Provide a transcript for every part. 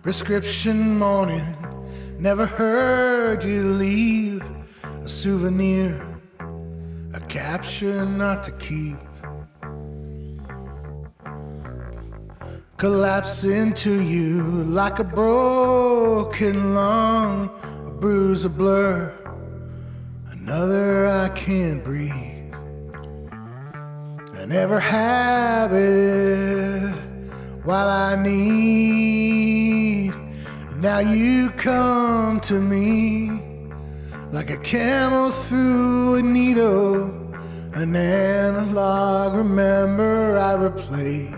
prescription morning. Never heard you leave a souvenir, a capture not to keep. Collapse into you like a broken lung, a bruise, a blur, another I can't breathe. I never have it while I need. Now you come to me like a camel through a needle, an analog. Remember I replay.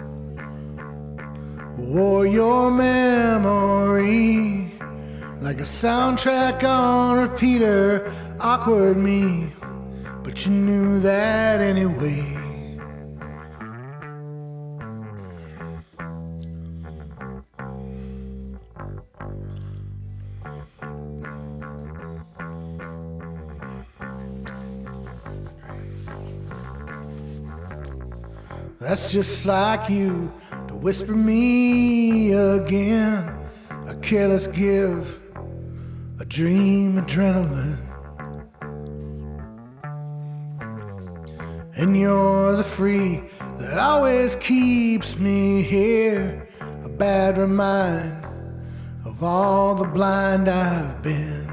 Or your memory like a soundtrack on repeater. Awkward me, but you knew that anyway. That's just like you to whisper me again, a careless give, a dream adrenaline. And you're the free that always keeps me here, a bad reminder of all the blind I've been.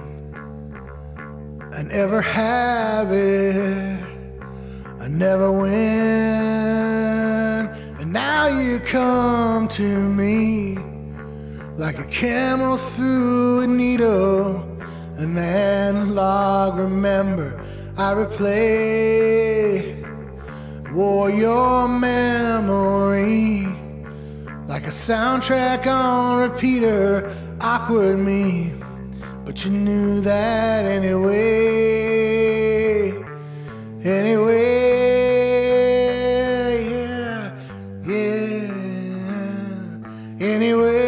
I never have it, I never win. And now you come to me like a camel through a needle, an analog. Remember I replay. Wore your memory like a soundtrack on repeater. Awkward me, but you knew that anyway. Anyway, yeah, yeah. Anyway,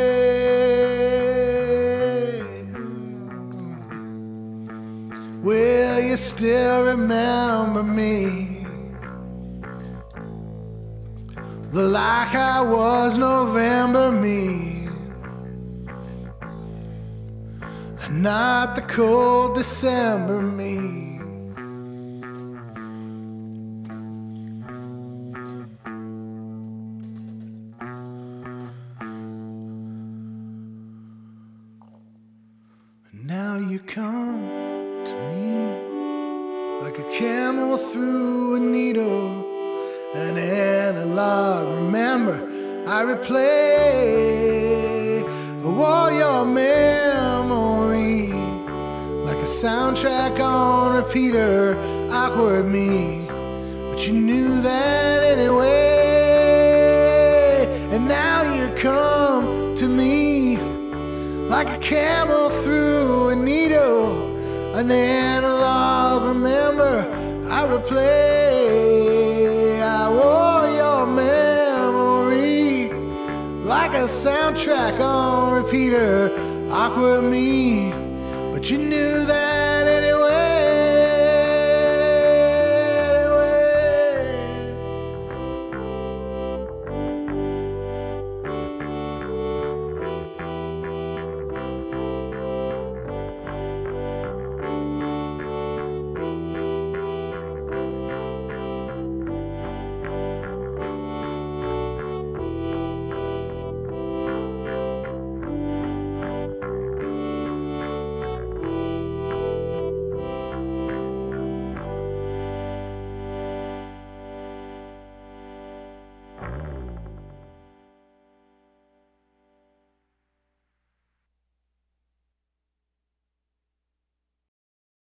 will you still remember me? The like I was November me, not the cold December me. Now you come to me like a camel through a needle, an analog. Remember I replay. Wore your memory like a soundtrack on repeater. Awkward me, but you knew that anyway. And now you come to me like a camel through a needle, an analog. Remember I replay. I wore your memory like a soundtrack on repeater. Awkward me, but you knew that